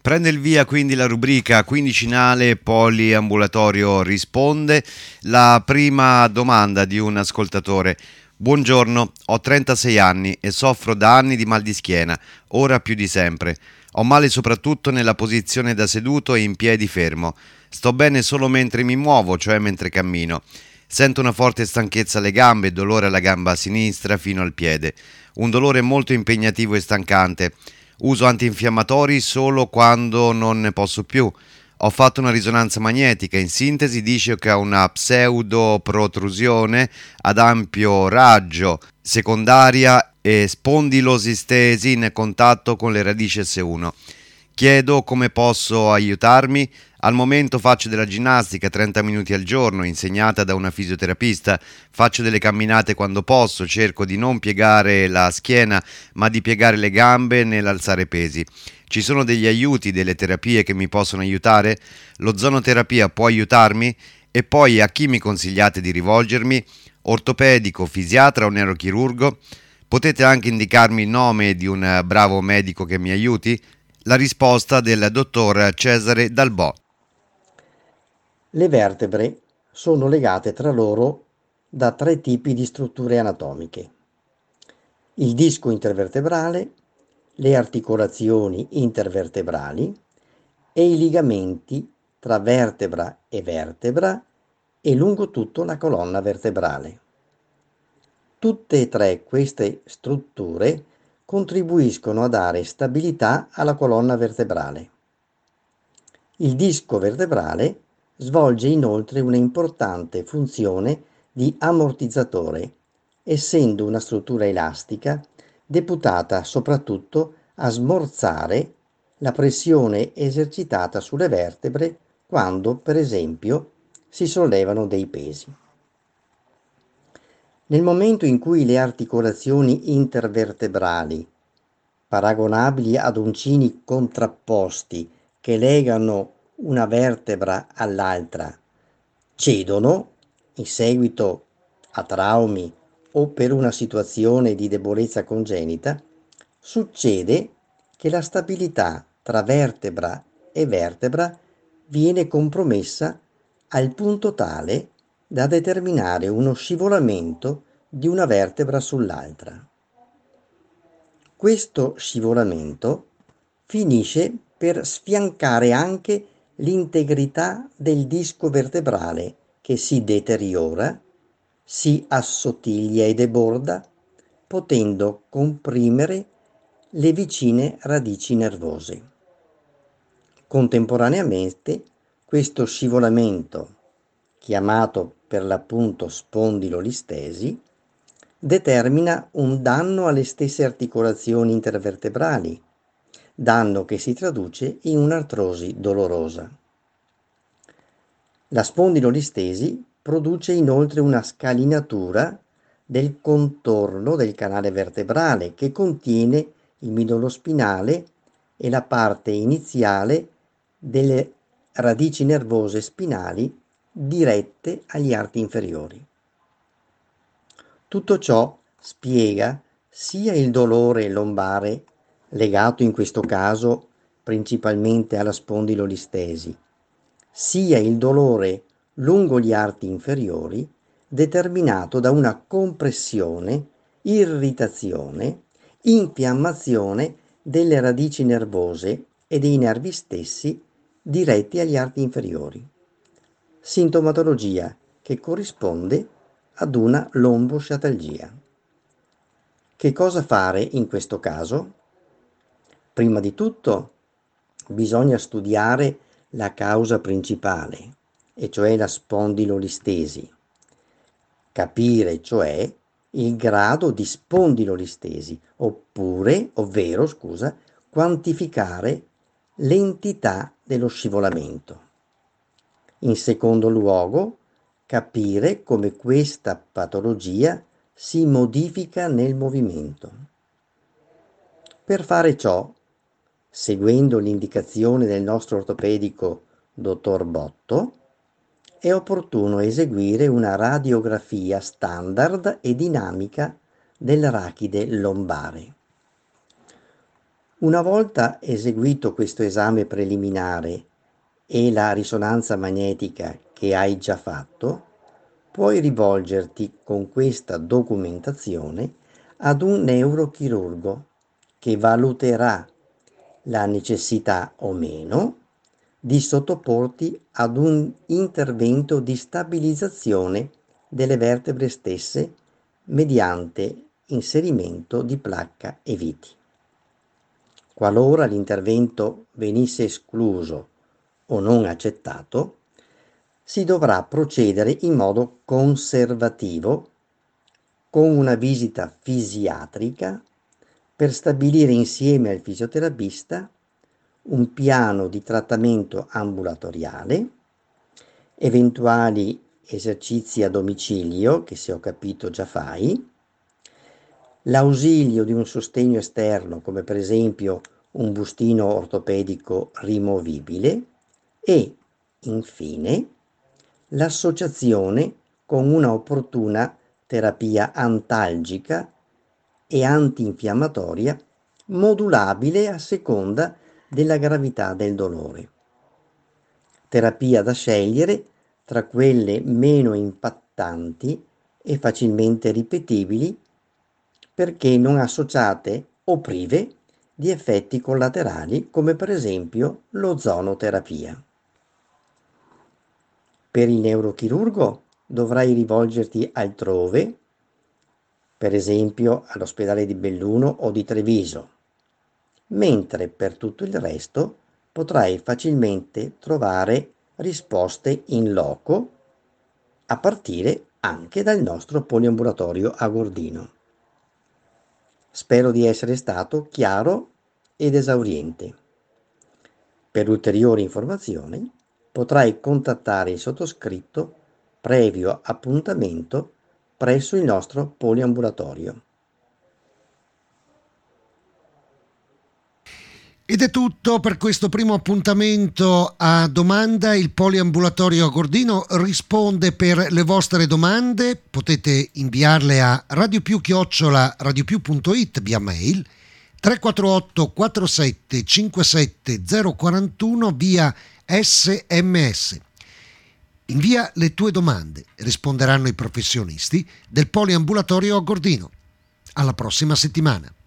Prende il via quindi la rubrica quindicinale Poliambulatorio risponde. La prima domanda di un ascoltatore. Buongiorno, ho 36 anni e soffro da anni di mal di schiena, ora più di sempre. Ho male soprattutto nella posizione da seduto e in piedi fermo. Sto bene solo mentre mi muovo, cioè mentre cammino. Sento una forte stanchezza alle gambe e dolore alla gamba sinistra fino al piede. Un dolore molto impegnativo e stancante. Uso antinfiammatori solo quando non ne posso più. Ho fatto una risonanza magnetica, in sintesi dice che ho una pseudoprotrusione ad ampio raggio secondaria e spondilosistesi in contatto con le radici S1. Chiedo come posso aiutarmi. Al momento faccio della ginnastica 30 minuti al giorno, insegnata da una fisioterapista, faccio delle camminate quando posso, cerco di non piegare la schiena, ma di piegare le gambe nell'alzare pesi. Ci sono degli aiuti, delle terapie che mi possono aiutare? Lo zonoterapia può aiutarmi? E poi a chi mi consigliate di rivolgermi? Ortopedico, fisiatra o neurochirurgo? Potete anche indicarmi il nome di un bravo medico che mi aiuti? La risposta del dottor Cesare Dalbò. Le vertebre sono legate tra loro da 3 tipi di strutture anatomiche: il disco intervertebrale, le articolazioni intervertebrali e i ligamenti tra vertebra e lungo tutto la colonna vertebrale. Tutte e 3 queste strutture contribuiscono a dare stabilità alla colonna vertebrale. Il disco vertebrale svolge inoltre una importante funzione di ammortizzatore, essendo una struttura elastica deputata soprattutto a smorzare la pressione esercitata sulle vertebre quando, per esempio, si sollevano dei pesi. Nel momento in cui le articolazioni intervertebrali, paragonabili ad uncini contrapposti che legano una vertebra all'altra, cedono in seguito a traumi o per una situazione di debolezza congenita, succede che la stabilità tra vertebra e vertebra viene compromessa al punto tale da determinare uno scivolamento di una vertebra sull'altra. Questo scivolamento finisce per sfiancare anche l'integrità del disco vertebrale che si deteriora, si assottiglia e deborda, potendo comprimere le vicine radici nervose. Contemporaneamente, questo scivolamento, chiamato per l'appunto spondilolistesi, determina un danno alle stesse articolazioni intervertebrali, danno che si traduce in un'artrosi dolorosa. La spondilolistesi produce inoltre una scalinatura del contorno del canale vertebrale che contiene il midollo spinale e la parte iniziale delle radici nervose spinali dirette agli arti inferiori. Tutto ciò spiega sia il dolore lombare, legato in questo caso principalmente alla spondilolistesi, sia il dolore lungo gli arti inferiori, determinato da una compressione, irritazione, infiammazione delle radici nervose e dei nervi stessi diretti agli arti inferiori. Sintomatologia che corrisponde ad una lombosciatalgia. Che cosa fare in questo caso? Prima di tutto bisogna studiare la causa principale, e cioè la spondilolistesi. Capire, cioè, il grado di spondilolistesi, ovvero, quantificare l'entità dello scivolamento. In secondo luogo, capire come questa patologia si modifica nel movimento. Per fare ciò, seguendo l'indicazione del nostro ortopedico dottor Botto, è opportuno eseguire una radiografia standard e dinamica dell'arachide lombare. Una volta eseguito questo esame preliminare e la risonanza magnetica che hai già fatto, puoi rivolgerti con questa documentazione ad un neurochirurgo che valuterà la necessità o meno di sottoporti ad un intervento di stabilizzazione delle vertebre stesse mediante inserimento di placca e viti. Qualora l'intervento venisse escluso o non accettato, si dovrà procedere in modo conservativo con una visita fisiatrica per stabilire insieme al fisioterapista un piano di trattamento ambulatoriale, eventuali esercizi a domicilio, che se ho capito già fai, l'ausilio di un sostegno esterno, come per esempio un bustino ortopedico rimovibile, e, infine, l'associazione con una opportuna terapia antalgica e antinfiammatoria modulabile a seconda della gravità del dolore. Terapia da scegliere tra quelle meno impattanti e facilmente ripetibili perché non associate o prive di effetti collaterali come per esempio l'ozonoterapia. Per il neurochirurgo dovrai rivolgerti altrove, per esempio all'ospedale di Belluno o di Treviso, mentre per tutto il resto potrai facilmente trovare risposte in loco a partire anche dal nostro poliambulatorio a Gordino. Spero di essere stato chiaro ed esauriente. Per ulteriori informazioni potrai contattare il sottoscritto previo appuntamento presso il nostro poliambulatorio. Ed è tutto per questo primo appuntamento a domanda. Il poliambulatorio a Gordino risponde per le vostre domande. Potete inviarle a radiopiù@radiopiù.it via mail, 348 47 57 041 via SMS. Invia le tue domande, risponderanno i professionisti del poliambulatorio a Gordino. Alla prossima settimana.